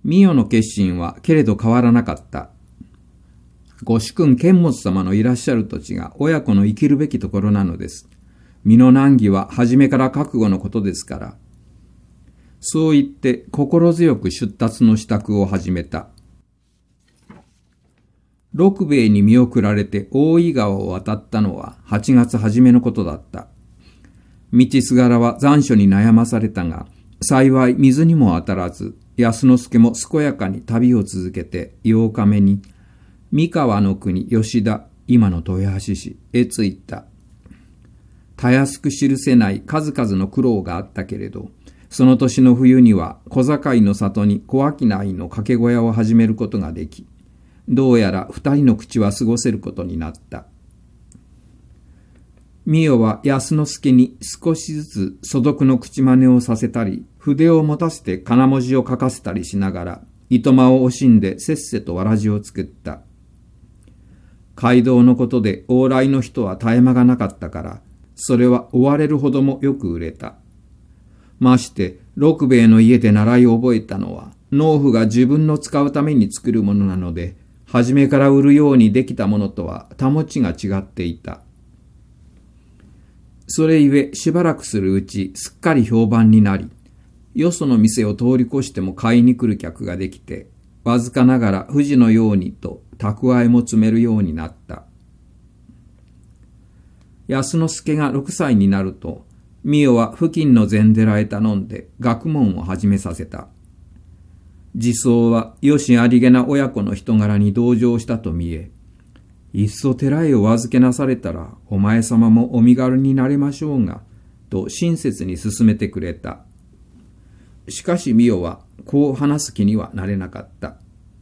御代の決心はけれど変わらなかった。ご主君剣持様のいらっしゃる土地が親子の生きるべきところなのです。身の難儀は初めから覚悟のことですから。そう言って心強く出立の支度を始めた。六兵衛に見送られて大井川を渡ったのは8月初めのことだった。道すがらは残暑に悩まされたが、幸い水にも当たらず、安之助も健やかに旅を続けて8日目に、三河の国吉田、今の豊橋市へ着いた。たやすく記せない数々の苦労があったけれど、その年の冬には小堺の里に小商いの掛け小屋を始めることができ、どうやら2人の口は過ごせることになった。美代は安之助に少しずつ素読の口真似をさせたり、筆を持たせて金文字を書かせたりしながら、糸間を惜しんでせっせとわらじを作った。街道のことで往来の人は絶え間がなかったから、それは追われるほどもよく売れた。まして、六兵衛の家で習い覚えたのは、農夫が自分の使うために作るものなので、初めから売るようにできたものとは保ちが違っていた。それゆえしばらくするうちすっかり評判になり、よその店を通り越しても買いに来る客ができて、わずかながら富士のようにと蓄えも積めるようになった。安之助が6歳になると、美代は付近の禅寺へ頼んで学問を始めさせた。自僧はよしありげな親子の人柄に同情したと見え、いっそ寺へお預けなされたらお前様もお身軽になれましょうが、と親切に勧めてくれた。しかし美代はこう話す気にはなれなかった。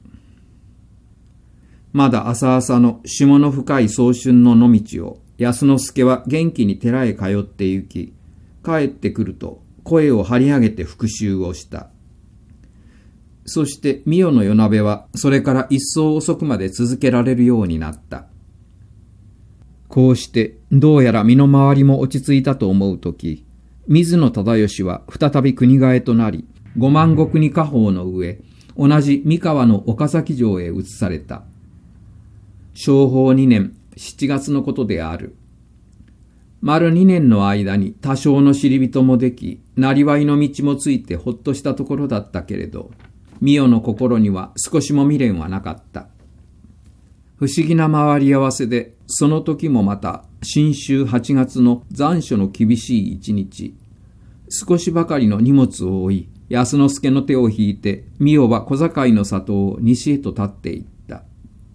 まだ朝々の霜の深い早春の野道を安之助は元気に寺へ通って行き、帰ってくると声を張り上げて復習をした。そして美代の夜鍋はそれから一層遅くまで続けられるようになった。こうしてどうやら身の回りも落ち着いたと思うとき、水野忠義は再び国替えとなり、五万石に家宝の上、同じ三河の岡崎城へ移された。正保2年7月のことである。丸2年の間に多少の知り人もでき、なりわいの道もついてほっとしたところだったけれど、美代の心には少しも未練はなかった。不思議な回り合わせで、その時もまた新秋8月の残暑の厳しい一日、少しばかりの荷物を負い、安之助の手を引いて美代は小堺の里を西へと立っていった。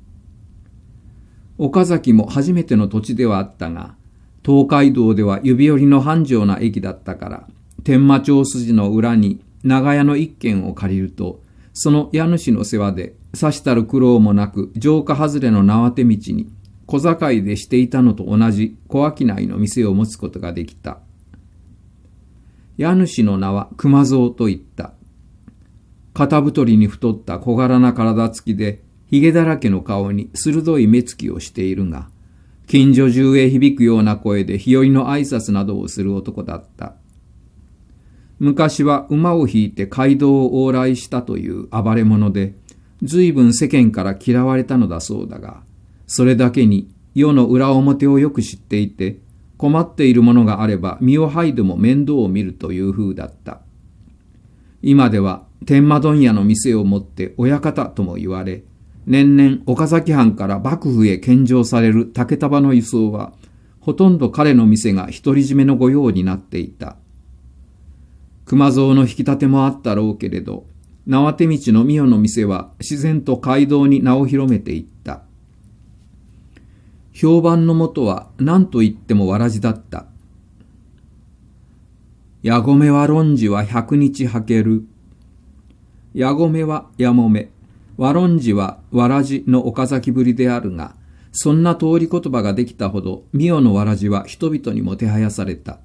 岡崎も初めての土地ではあったが、東海道では指折りの繁盛な駅だったから、天満町筋の裏に長屋の一軒を借りると、その家主の世話でさしたる苦労もなく城下外れの縄手道に小堺でしていたのと同じ小商いの店を持つことができた。家主の名は熊蔵といった。肩太りに太った小柄な体つきで、ひげだらけの顔に鋭い目つきをしているが、近所中へ響くような声で日和の挨拶などをする男だった。昔は馬を引いて街道を往来したという暴れ者で、随分世間から嫌われたのだそうだが、それだけに世の裏表をよく知っていて、困っているものがあれば身を剥いでも面倒を見るという風だった。今では天満問屋の店を持って親方とも言われ、年々岡崎藩から幕府へ献上される竹束の輸送は、ほとんど彼の店が独り占めの御用になっていた。熊蔵の引き立てもあったろうけれど、縄手道の美代の店は自然と街道に名を広めていった。評判のもとは何と言ってもわらじだった。やごめは論じは100日履ける。やごめはやもめ、わろんじはわらじの岡崎ぶりであるが、そんな通り言葉ができたほど美代のわらじは人々にもてはやされた。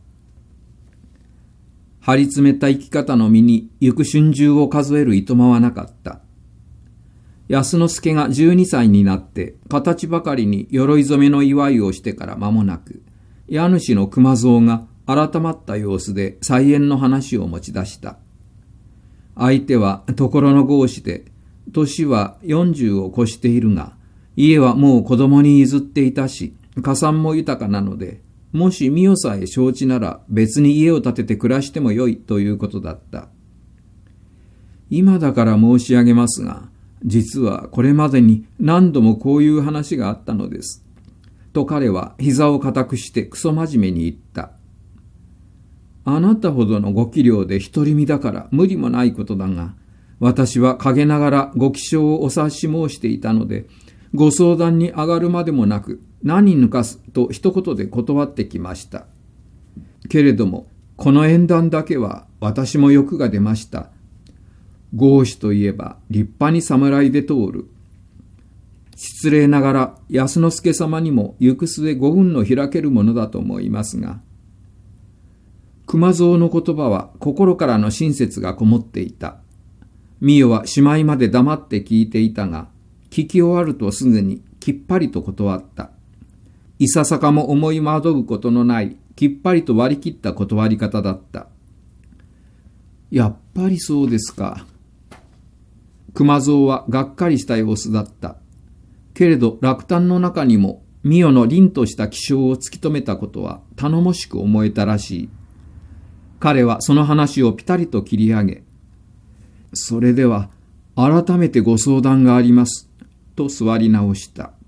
張り詰めた生き方の身に行く春秋を数えるいとまはなかった。安之助が12歳になって形ばかりに鎧染めの祝いをしてから間もなく、家主の熊蔵が改まった様子で菜園の話を持ち出した。 相手はところの豪士で、年は40を越しているが、家はもう子供に譲っていたし、家産も豊かなので、もし美代さえ承知なら別に家を建てて暮らしてもよいということだった。今だから申し上げますが、実はこれまでに何度もこういう話があったのです。と彼は膝を固くしてクソ真面目に言った。あなたほどのご器量で独り身だから無理もないことだが、私は陰ながらご起請をお察し申していたので、ご相談に上がるまでもなく、何抜かすと一言で断ってきました。けれども、この縁談だけは私も欲が出ました。豪士といえば立派に侍で通る。失礼ながら安之助様にも行く末ご運の開けるものだと思いますが、熊蔵の言葉は心からの親切がこもっていた。美代はしまいまで黙って聞いていたが、聞き終わるとすぐにきっぱりと断った。いささかも思い惑うことのないきっぱりと割り切った断り方だった。やっぱりそうですか。熊蔵はがっかりした様子だった。けれど落胆の中にも美代の凛とした気性を突き止めたことは頼もしく思えたらしい。彼はその話をピタリと切り上げ、それでは改めてご相談がありますと座り直した。